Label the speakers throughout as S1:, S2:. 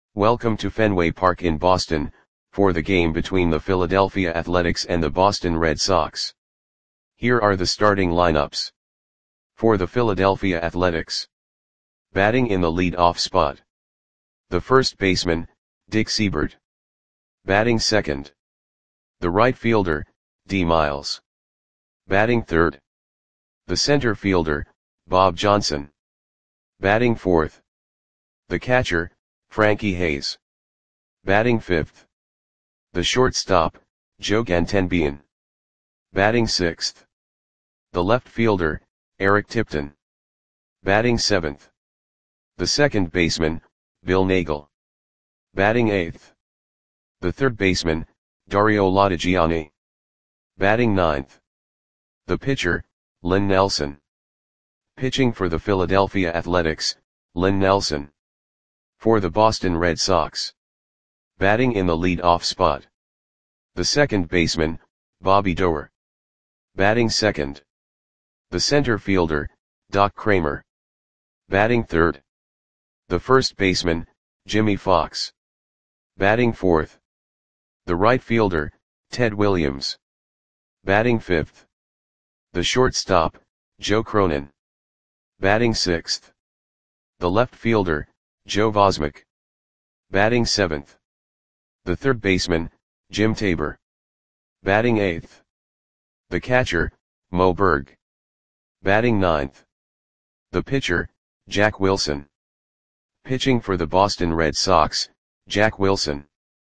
S1: Welcome to Fenway Park in Boston, for the game between the Philadelphia Athletics and the Boston Red Sox. Here are the starting lineups. For the Philadelphia Athletics. Batting in the lead-off spot. The first baseman, Dick Seibert. Batting second. The right fielder, D. Miles. Batting third. The center fielder, Bob Johnson. Batting fourth. The catcher, Frankie Hayes. Batting fifth. The shortstop, Joe Gantenbein. Batting sixth. The left fielder, Eric Tipton. Batting seventh. The second baseman, Bill Nagel. Batting eighth. The third baseman, Dario Lodigiani. Batting ninth. The pitcher, Lynn Nelson. Pitching for the Philadelphia Athletics, Lynn Nelson. For the Boston Red Sox. Batting in the lead-off spot. The second baseman, Bobby Doerr. Batting second. The center fielder, Doc Kramer. Batting third. The first baseman, Jimmy Fox. Batting fourth. The right fielder, Ted Williams. Batting fifth. The shortstop, Joe Cronin. Batting sixth. The left fielder, Joe Vosmick. Batting seventh. The third baseman, Jim Tabor. Batting eighth. The catcher, Mo Berg. Batting ninth. The pitcher, Jack Wilson. Pitching for the Boston Red Sox, Jack Wilson.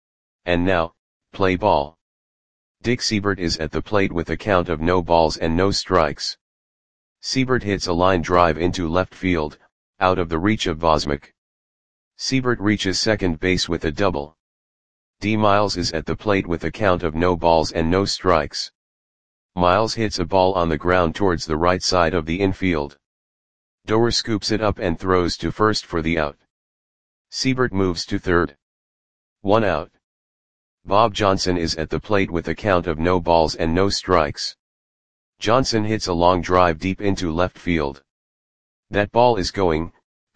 S1: And now, play ball. Dick Seibert is at the plate with a count of no balls and no strikes. Seibert hits a line drive into left field, out of the reach of Vosmick. Seibert reaches second base with a double. D. Miles is at the plate with a count of no balls and no strikes. Miles hits a ball on the ground towards the right side of the infield. Doerr scoops it up and throws to first for the out. Seibert moves to third. 1 out. Bob Johnson is at the plate with a count of no balls and no strikes. Johnson hits a long drive deep into left field. That ball is gone.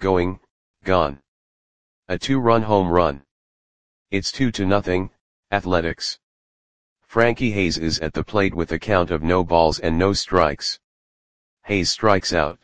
S1: A 2-run home run. It's 2-0, Athletics. Frankie Hayes is at the plate with a count of no balls and no strikes. Hayes strikes out.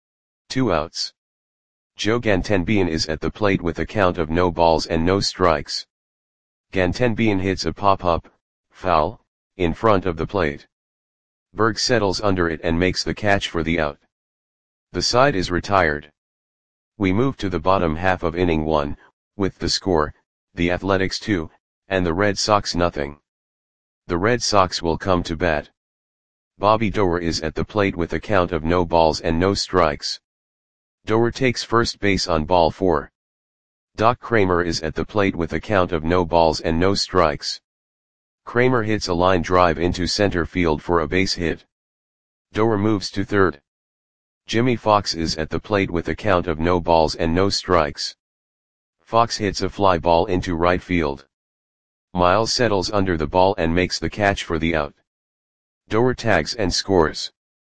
S1: 2 outs. Joe Gantenbein is at the plate with a count of no balls and no strikes. Gantenbein hits a pop-up, foul, in front of the plate. Berg settles under it and makes the catch for the out. The side is retired. We move to the bottom half of inning 1, with the score, the Athletics 2, and the Red Sox nothing. The Red Sox will come to bat. Bobby Doerr is at the plate with a count of no balls and no strikes. Doerr takes first base on ball 4. Doc Kramer is at the plate with a count of no balls and no strikes. Kramer hits a line drive into center field for a base hit. Doerr moves to third. Jimmy Fox is at the plate with a count of no balls and no strikes. Fox hits a fly ball into right field. Miles settles under the ball and makes the catch for the out. Doerr tags and scores.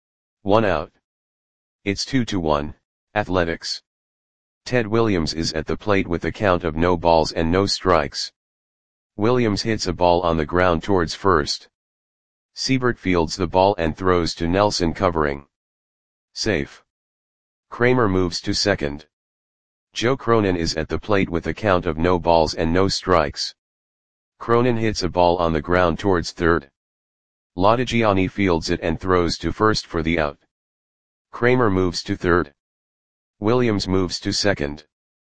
S1: 1 out. It's 2-1, Athletics. Ted Williams is at the plate with a count of no balls and no strikes. Williams hits a ball on the ground towards first. Seibert fields the ball and throws to Nelson covering. Safe. Kramer moves to second. Joe Cronin is at the plate with a count of no balls and no strikes. Cronin hits a ball on the ground towards third. Lodigiani fields it and throws to first for the out. Kramer moves to third. Williams moves to second.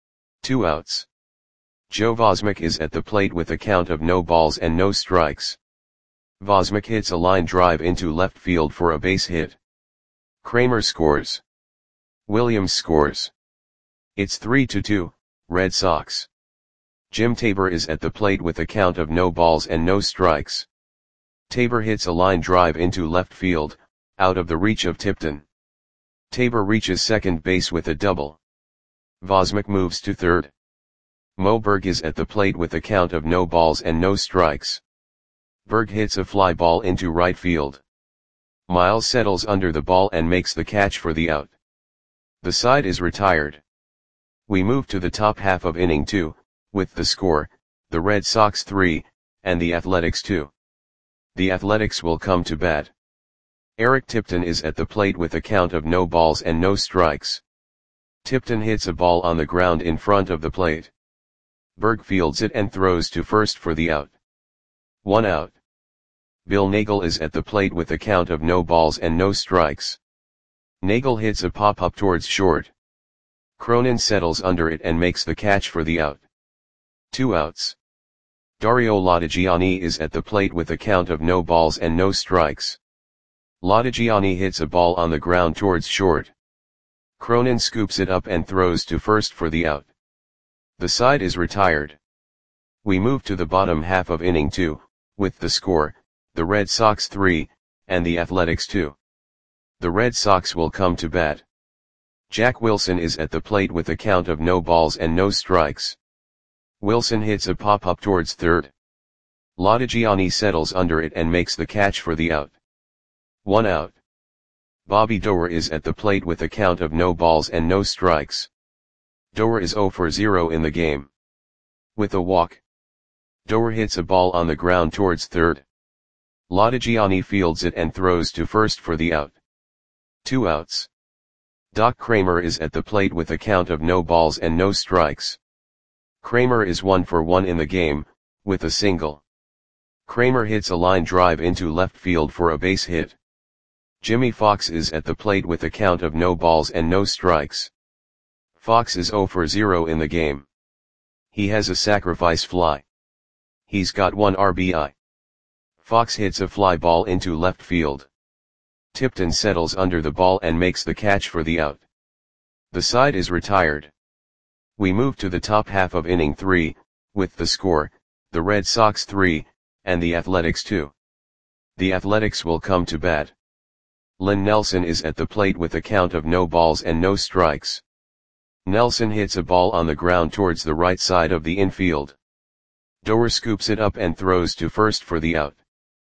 S1: 2 outs. Joe Vosmick is at the plate with a count of no balls and no strikes. Vosmick hits a line drive into left field for a base hit. Kramer scores. Williams scores. It's 3-2, Red Sox. Jim Tabor is at the plate with a count of no balls and no strikes. Tabor hits a line drive into left field, out of the reach of Tipton. Tabor reaches second base with a double. Vosmick moves to third. Mo Berg is at the plate with a count of no balls and no strikes. Berg hits a fly ball into right field. Miles settles under the ball and makes the catch for the out. The side is retired. We move to the top half of inning 2, with the score, the Red Sox 3, and the Athletics 2. The Athletics will come to bat. Eric Tipton is at the plate with a count of no balls and no strikes. Tipton hits a ball on the ground in front of the plate. Berg fields it and throws to first for the out. 1 out. Bill Nagel is at the plate with a count of no balls and no strikes. Nagel hits a pop-up towards short. Cronin settles under it and makes the catch for the out. 2 outs. Dario Latigiani is at the plate with a count of no balls and no strikes. Latigiani hits a ball on the ground towards short. Cronin scoops it up and throws to first for the out. The side is retired. We move to the bottom half of inning 2, with the score, the Red Sox 3, and the Athletics 2. The Red Sox will come to bat. Jack Wilson is at the plate with a count of no balls and no strikes. Wilson hits a pop-up towards third. Latigiani settles under it and makes the catch for the out. 1 out. Bobby Doerr is at the plate with a count of no balls and no strikes. Doerr is 0 for 0 in the game. With a walk. Doerr hits a ball on the ground towards third. Latigiani fields it and throws to first for the out. 2 outs. Doc Kramer is at the plate with a count of no balls and no strikes. Kramer is 1 for 1 in the game, with a single. Kramer hits a line drive into left field for a base hit. Jimmy Fox is at the plate with a count of no balls and no strikes. Fox is 0 for 0 in the game. He has a sacrifice fly. He's got 1 RBI. Fox hits a fly ball into left field. Tipton settles under the ball and makes the catch for the out. The side is retired. We move to the top half of inning 3, with the score, the Red Sox 3, and the Athletics 2. The Athletics will come to bat. Len Nelson is at the plate with a count of no balls and no strikes. Nelson hits a ball on the ground towards the right side of the infield. Doerr scoops it up and throws to first for the out.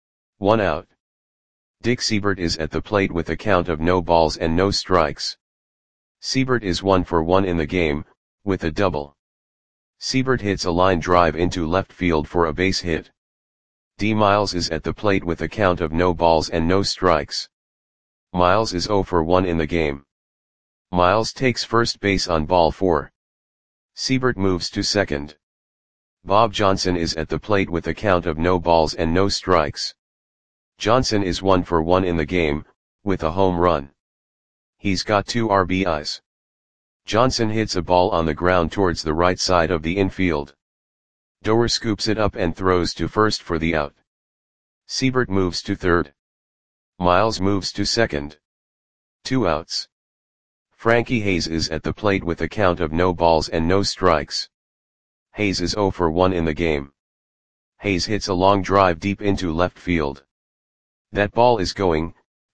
S1: 1 out. Dick Seibert is at the plate with a count of no balls and no strikes. Seibert is 1 for 1 in the game, with a double. Seibert hits a line drive into left field for a base hit. D. Miles is at the plate with a count of no balls and no strikes. Miles is 0 for 1 in the game. Miles takes first base on ball 4. Seibert moves to second. Bob Johnson is at the plate with a count of no balls and no strikes. Johnson is 1 for 1 in the game, with a home run. He's got 2 RBIs. Johnson hits a ball on the ground towards the right side of the infield. Doerr scoops it up and throws to first for the out. Seibert moves to third. Miles moves to second. 2 outs. Frankie Hayes is at the plate with a count of no balls and no strikes. Hayes is 0 for 1 in the game. Hayes hits a long drive deep into left field. That ball is gone.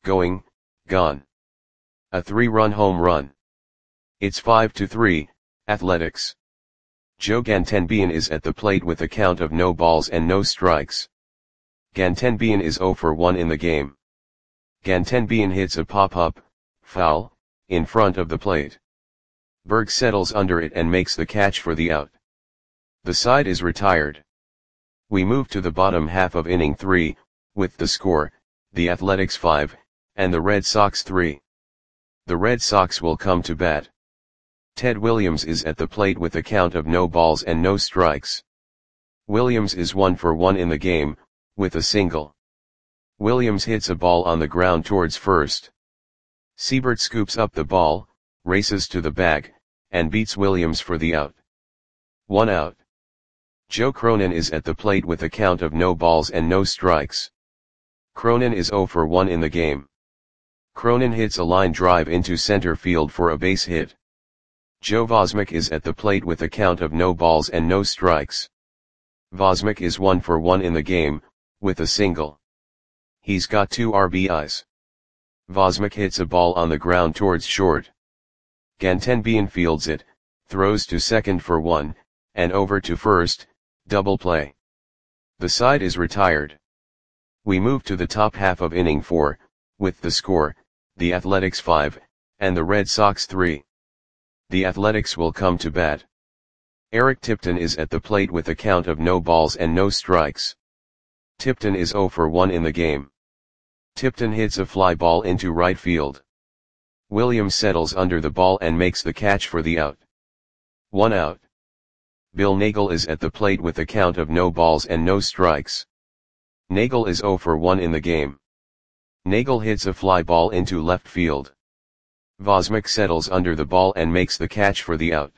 S1: A 3-run home run. It's 5-3, Athletics. Joe Gantenbean is at the plate with a count of no balls and no strikes. Gantenbean is 0 for 1 in the game. Gantenbean hits a pop-up, foul, in front of the plate. Berg settles under it and makes the catch for the out. The side is retired. We move to the bottom half of inning 3, with the score, the Athletics 5, and the Red Sox 3. The Red Sox will come to bat. Ted Williams is at the plate with a count of no balls and no strikes. Williams is 1 for 1 in the game, with a single. Williams hits a ball on the ground towards first. Seibert scoops up the ball, races to the bag, and beats Williams for the out. 1 out. Joe Cronin is at the plate with a count of no balls and no strikes. Cronin is 0 for 1 in the game. Cronin hits a line drive into center field for a base hit. Joe Vosmick is at the plate with a count of no balls and no strikes. Vosmick is 1 for 1 in the game, with a single. He's got 2 RBIs. Vosmick hits a ball on the ground towards short. Gantenbean fields it, throws to second for 1, and over to first, double play. The side is retired. We move to the top half of inning 4, with the score, the Athletics 5, and the Red Sox 3. The Athletics will come to bat. Eric Tipton is at the plate with a count of no balls and no strikes. Tipton is 0 for 1 in the game. Tipton hits a fly ball into right field. Williams settles under the ball and makes the catch for the out. 1 out. Bill Nagel is at the plate with a count of no balls and no strikes. Nagel is 0 for 1 in the game. Nagel hits a fly ball into left field. Vosmik settles under the ball and makes the catch for the out.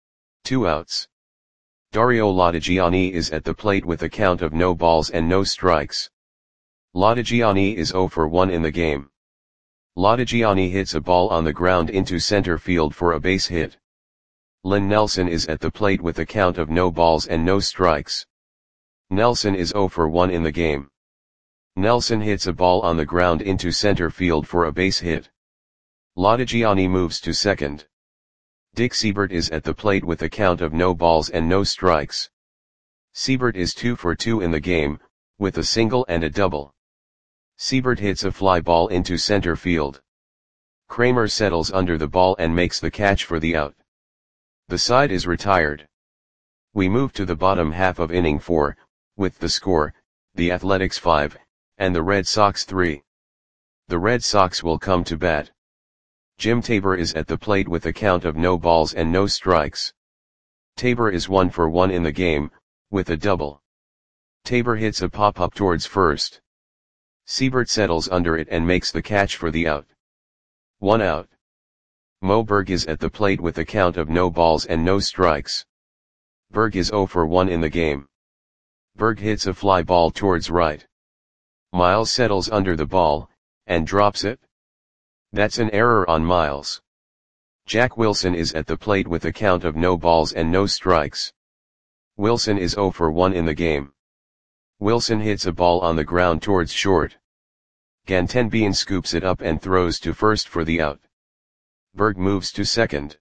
S1: 2 outs. Dario Lodigiani is at the plate with a count of no balls and no strikes. Lodigiani is 0 for 1 in the game. Lodigiani hits a ball on the ground into center field for a base hit. Lynn Nelson is at the plate with a count of no balls and no strikes. Nelson is 0 for 1 in the game. Nelson hits a ball on the ground into center field for a base hit. Lodigiani moves to second. Dick Siebert is at the plate with a count of no balls and no strikes. Siebert is 2 for 2 in the game, with a single and a double. Siebert hits a fly ball into center field. Kramer settles under the ball and makes the catch for the out. The side is retired. We move to the bottom half of inning 4, with the score, the Athletics 5, and the Red Sox 3. The Red Sox will come to bat. Jim Tabor is at the plate with a count of no balls and no strikes. Tabor is 1 for 1 in the game, with a double. Tabor hits a pop-up towards first. Siebert settles under it and makes the catch for the out. 1 out. Mo Berg is at the plate with a count of no balls and no strikes. Berg is 0 for 1 in the game. Berg hits a fly ball towards right. Miles settles under the ball, and drops it. That's an error on Miles. Jack Wilson is at the plate with a count of no balls and no strikes. Wilson is 0 for 1 in the game. Wilson hits a ball on the ground towards short. Gantenbein scoops it up and throws to first for the out. Berg moves to second.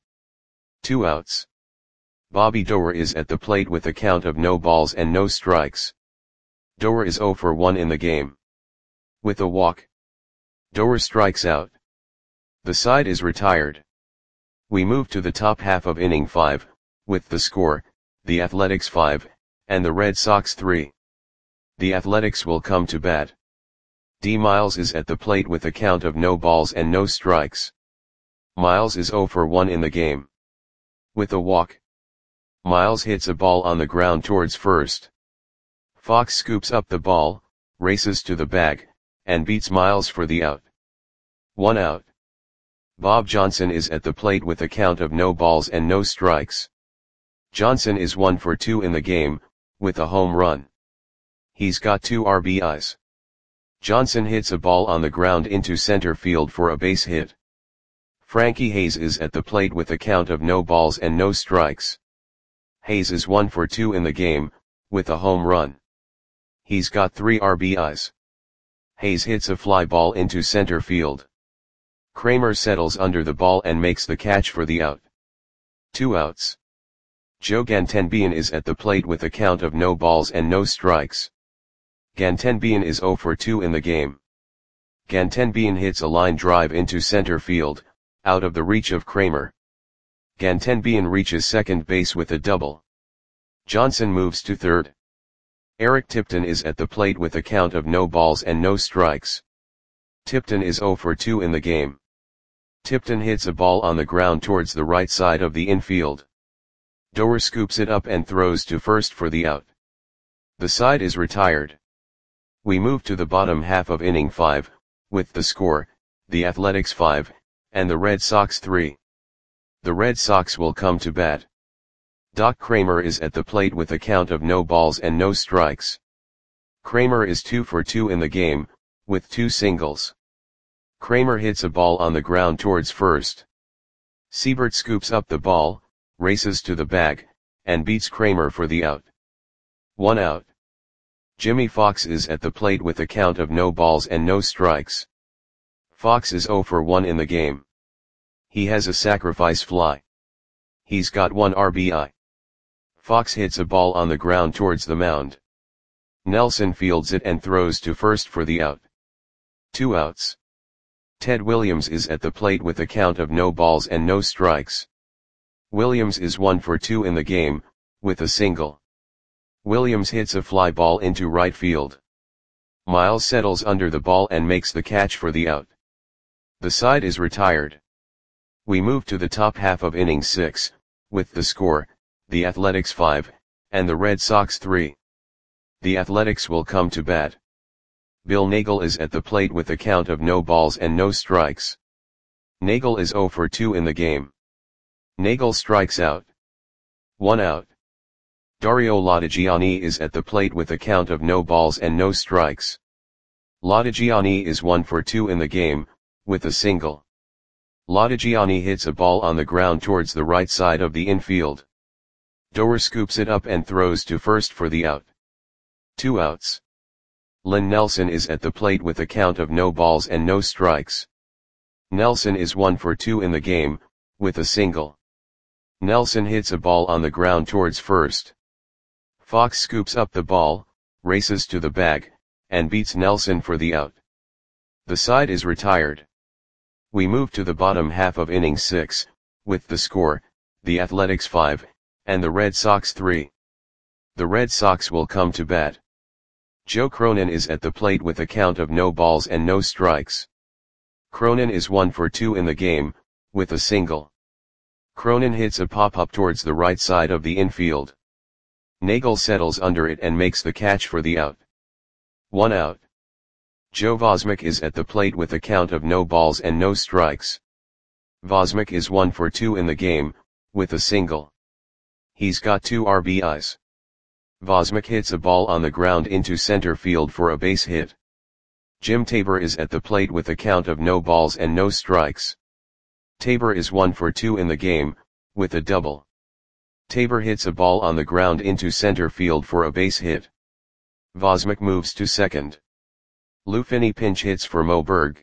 S1: 2 outs. Bobby Doerr is at the plate with a count of no balls and no strikes. Doerr is 0 for 1 in the game. With a walk, Doerr strikes out. The side is retired. We move to the top half of inning 5, with the score, the Athletics 5, and the Red Sox 3. The Athletics will come to bat. D. Miles is at the plate with a count of no balls and no strikes. Miles is 0 for 1 in the game. With a walk, Miles hits a ball on the ground towards first. Fox scoops up the ball, races to the bag, and beats Miles for the out. 1 out. Bob Johnson is at the plate with a count of no balls and no strikes. Johnson is 1 for 2 in the game, with a home run. He's got 2 RBIs. Johnson hits a ball on the ground into center field for a base hit. Frankie Hayes is at the plate with a count of no balls and no strikes. Hayes is 1 for 2 in the game, with a home run. He's got 3 RBIs. Hayes hits a fly ball into center field. Kramer settles under the ball and makes the catch for the out. 2 outs. Joe Gantenbein is at the plate with a count of no balls and no strikes. Gantenbein is 0 for 2 in the game. Gantenbein hits a line drive into center field, out of the reach of Kramer. Gantenbein reaches second base with a double. Johnson moves to third. Eric Tipton is at the plate with a count of no balls and no strikes. Tipton is 0 for 2 in the game. Tipton hits a ball on the ground towards the right side of the infield. Doerr scoops it up and throws to first for the out. The side is retired. We move to the bottom half of inning 5, with the score, the Athletics 5, and the Red Sox 3. The Red Sox will come to bat. Doc Kramer is at the plate with a count of no balls and no strikes. Kramer is 2 for 2 in the game, with 2 singles. Kramer hits a ball on the ground towards first. Siebert scoops up the ball, races to the bag, and beats Kramer for the out. 1 out. Jimmy Fox is at the plate with a count of no balls and no strikes. Fox is 0 for 1 in the game. He has a sacrifice fly. He's got 1 RBI. Fox hits a ball on the ground towards the mound. Nelson fields it and throws to first for the out. 2 outs. Ted Williams is at the plate with a count of no balls and no strikes. Williams is 1 for 2 in the game, with a single. Williams hits a fly ball into right field. Miles settles under the ball and makes the catch for the out. The side is retired. We move to the top half of inning 6, with the score, the Athletics 5, and the Red Sox 3. The Athletics will come to bat. Bill Nagle is at the plate with a count of no balls and no strikes. Nagle is 0 for 2 in the game. Nagle strikes out. 1 out. Dario Latigiani is at the plate with a count of no balls and no strikes. Latigiani is 1 for 2 in the game, with a single. Latigiani hits a ball on the ground towards the right side of the infield. Doer scoops it up and throws to first for the out. 2 outs. Len Nelson is at the plate with a count of no balls and no strikes. Nelson is 1 for 2 in the game, with a single. Nelson hits a ball on the ground towards first. Fox scoops up the ball, races to the bag, and beats Nelson for the out. The side is retired. We move to the bottom half of inning 6, with the score, the Athletics 5, and the Red Sox 3. The Red Sox will come to bat. Joe Cronin is at the plate with a count of no balls and no strikes. Cronin is 1 for 2 in the game, with a single. Cronin hits a pop-up towards the right side of the infield. Nagle settles under it and makes the catch for the out. 1 out. Joe Vosmick is at the plate with a count of no balls and no strikes. Vosmick is 1 for 2 in the game, with a single. He's got 2 RBIs. Vosmick hits a ball on the ground into center field for a base hit. Jim Tabor is at the plate with a count of no balls and no strikes. Tabor is 1 for 2 in the game, with a double. Tabor hits a ball on the ground into center field for a base hit. Vosmick moves to second. Lou Finney pinch hits for Mo Berg.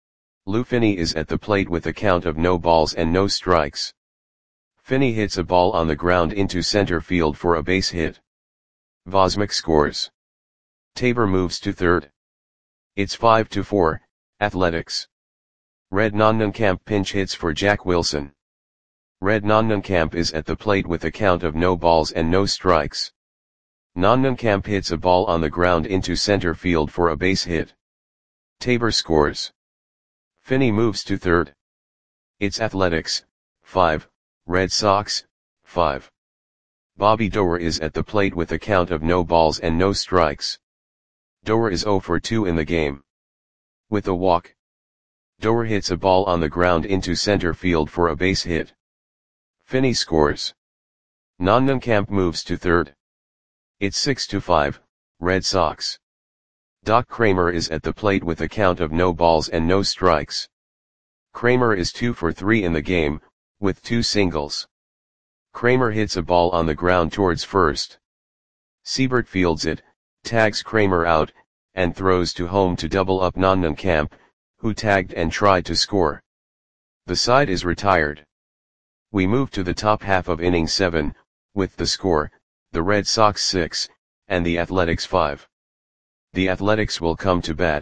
S1: Lou Finney is at the plate with a count of no balls and no strikes. Finney hits a ball on the ground into center field for a base hit. Vosmick scores. Tabor moves to third. It's 5-4, Athletics. Red Nonnenkamp pinch hits for Jack Wilson. Red Nonnenkamp is at the plate with a count of no balls and no strikes. Nonnenkamp hits a ball on the ground into center field for a base hit. Tabor scores. Finney moves to third. It's Athletics, 5, Red Sox, 5. Bobby Doer is at the plate with a count of no balls and no strikes. Doer is 0 for 2 in the game. With a walk. Doer hits a ball on the ground into center field for a base hit. Finney scores. Nonnenkamp moves to third. It's 6-5, Red Sox. Doc Kramer is at the plate with a count of no balls and no strikes. Kramer is 2 for 3 in the game, with 2 singles. Kramer hits a ball on the ground towards first. Siebert fields it, tags Kramer out, and throws to home to double up Nonnenkamp, who tagged and tried to score. The side is retired. We move to the top half of inning 7, with the score, the Red Sox 6, and the Athletics 5. The Athletics will come to bat.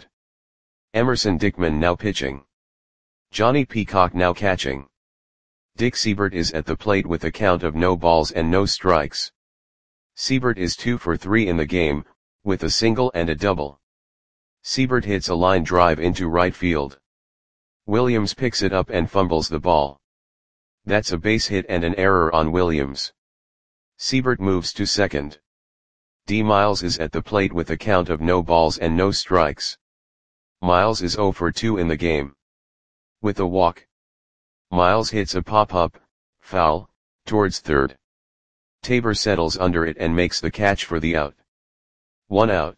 S1: Emerson Dickman now pitching. Johnny Peacock now catching. Dick Siebert is at the plate with a count of no balls and no strikes. Siebert is 2 for 3 in the game, with a single and a double. Siebert hits a line drive into right field. Williams picks it up and fumbles the ball. That's a base hit and an error on Williams. Siebert moves to second. D. Miles is at the plate with a count of no balls and no strikes. Miles is 0 for 2 in the game. With a walk. Miles hits a pop-up, foul, towards third. Tabor settles under it and makes the catch for the out. 1 out.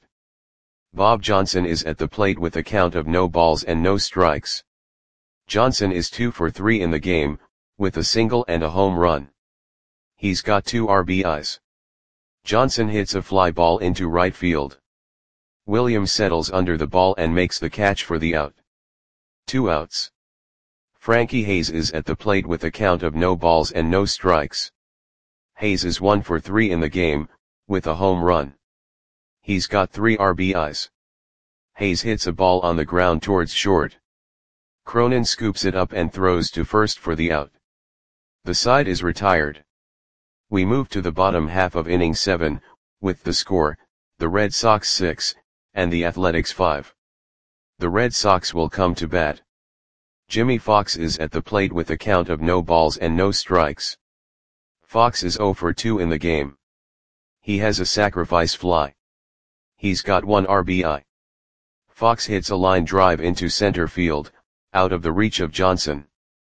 S1: Bob Johnson is at the plate with a count of no balls and no strikes. Johnson is 2 for 3 in the game, with a single and a home run. He's got 2 RBIs. Johnson hits a fly ball into right field. Williams settles under the ball and makes the catch for the out. 2 outs. Frankie Hayes is at the plate with a count of no balls and no strikes. Hayes is 1 for 3 in the game, with a home run. He's got 3 RBIs. Hayes hits a ball on the ground towards short. Cronin scoops it up and throws to first for the out. The side is retired. We move to the bottom half of inning 7, with the score, the Red Sox 6, and the Athletics 5. The Red Sox will come to bat. Jimmy Fox is at the plate with a count of no balls and no strikes. Fox is 0 for 2 in the game. He has a sacrifice fly. He's got 1 RBI. Fox hits a line drive into center field, out of the reach of Johnson.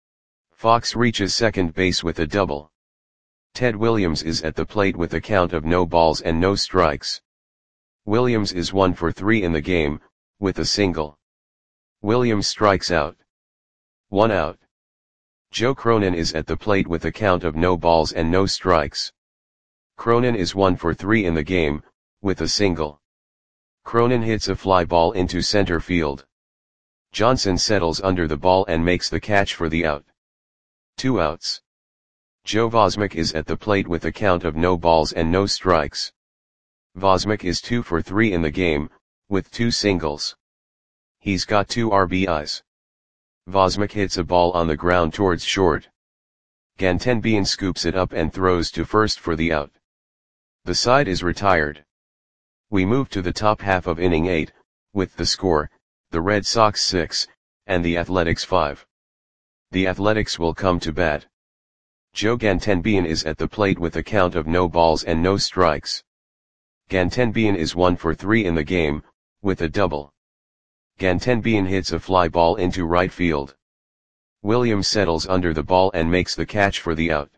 S1: Fox reaches second base with a double. Ted Williams is at the plate with a count of no balls and no strikes. Williams is 1 for 3 in the game, with a single. Williams strikes out. 1 out. Joe Cronin is at the plate with a count of no balls and no strikes. Cronin is 1 for 3 in the game, with a single. Cronin hits a fly ball into center field. Johnson settles under the ball and makes the catch for the out. 2 outs. Joe Vosmick is at the plate with a count of no balls and no strikes. Vosmick is 2 for 3 in the game, with 2 singles. He's got 2 RBIs. Vosmick hits a ball on the ground towards short. Gantenbein scoops it up and throws to first for the out. The side is retired. We move to the top half of inning 8, with the score, the Red Sox 6, and the Athletics 5. The Athletics will come to bat. Joe Gantenbein is at the plate with a count of no balls and no strikes. Gantenbein is 1 for 3 in the game, with a double. Gantenbein hits a fly ball into right field. Williams settles under the ball and makes the catch for the out.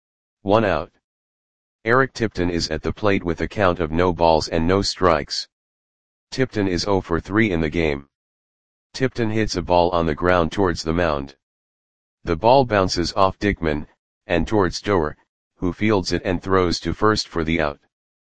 S1: 1 out. Eric Tipton is at the plate with a count of no balls and no strikes. Tipton is 0 for 3 in the game. Tipton hits a ball on the ground towards the mound. The ball bounces off Dickman, and towards Doer, who fields it and throws to first for the out.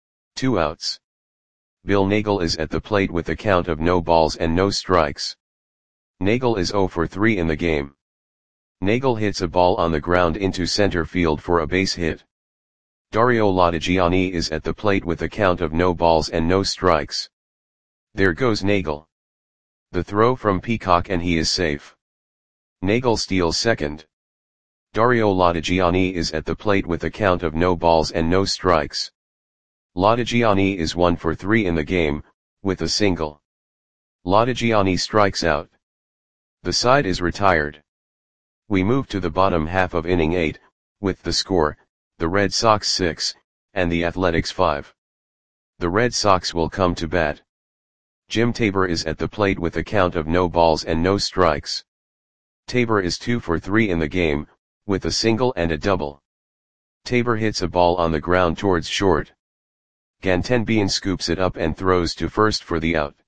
S1: 2 outs. Bill Nagel is at the plate with a count of no balls and no strikes. Nagel is 0 for 3 in the game. Nagel hits a ball on the ground into center field for a base hit. Dario Latigiani is at the plate with a count of no balls and no strikes. There goes Nagel. The throw from Peacock and he is safe. Nagel steals second. Dario Latigiani is at the plate with a count of no balls and no strikes. Latigiani is 1 for 3 in the game, with a single. Latigiani strikes out. The side is retired. We move to the bottom half of inning 8, with the score, the Red Sox 6, and the Athletics 5. The Red Sox will come to bat. Jim Tabor is at the plate with a count of no balls and no strikes. Tabor is 2 for 3 in the game, with a single and a double. Tabor hits a ball on the ground towards short. Gantenbein scoops it up and throws to first for the out.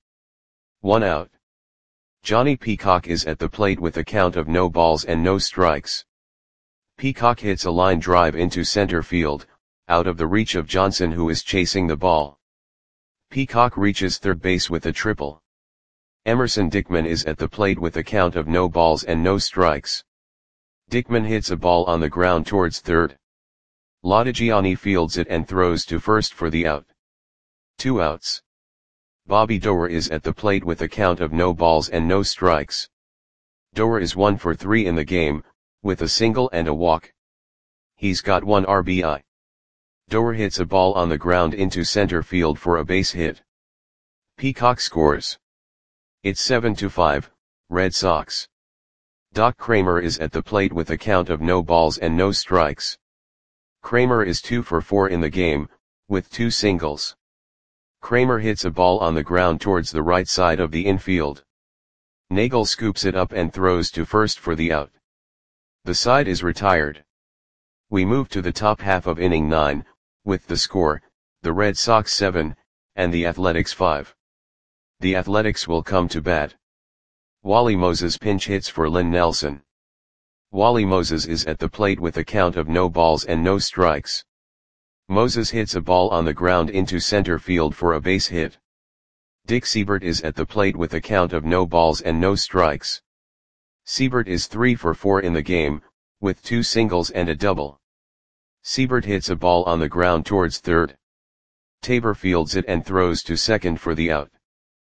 S1: 1 out. Johnny Peacock is at the plate with a count of no balls and no strikes. Peacock hits a line drive into center field, out of the reach of Johnson who is chasing the ball. Peacock reaches third base with a triple. Emerson Dickman is at the plate with a count of no balls and no strikes. Dickman hits a ball on the ground towards third. Latigiani fields it and throws to first for the out. 2 outs. Bobby Doer is at the plate with a count of no balls and no strikes. Doer is 1 for 3 in the game, with a single and a walk. He's got 1 RBI. Doer hits a ball on the ground into center field for a base hit. Peacock scores. It's 7-5, Red Sox. Doc Kramer is at the plate with a count of no balls and no strikes. Kramer is 2 for 4 in the game, with 2 singles. Kramer hits a ball on the ground towards the right side of the infield. Nagel scoops it up and throws to first for the out. The side is retired. We move to the top half of inning 9, with the score, the Red Sox 7, and the Athletics 5. The Athletics will come to bat. Wally Moses pinch hits for Lynn Nelson. Wally Moses is at the plate with a count of no balls and no strikes. Moses hits a ball on the ground into center field for a base hit. Dick Siebert is at the plate with a count of no balls and no strikes. Siebert is 3 for 4 in the game, with 2 singles and a double. Siebert hits a ball on the ground towards third. Tabor fields it and throws to second for the out.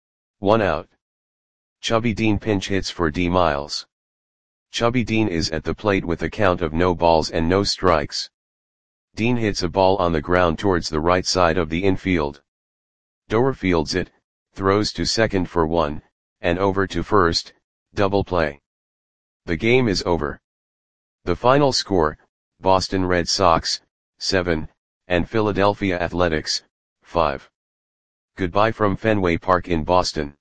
S1: 1 out. Chubby Dean pinch hits for D. Miles. Chubby Dean is at the plate with a count of no balls and no strikes. Dean hits a ball on the ground towards the right side of the infield. Doer fields it, throws to second for 1, and over to first, double play. The game is over. The final score, Boston Red Sox, 7, and Philadelphia Athletics, 5. Goodbye from Fenway Park in Boston.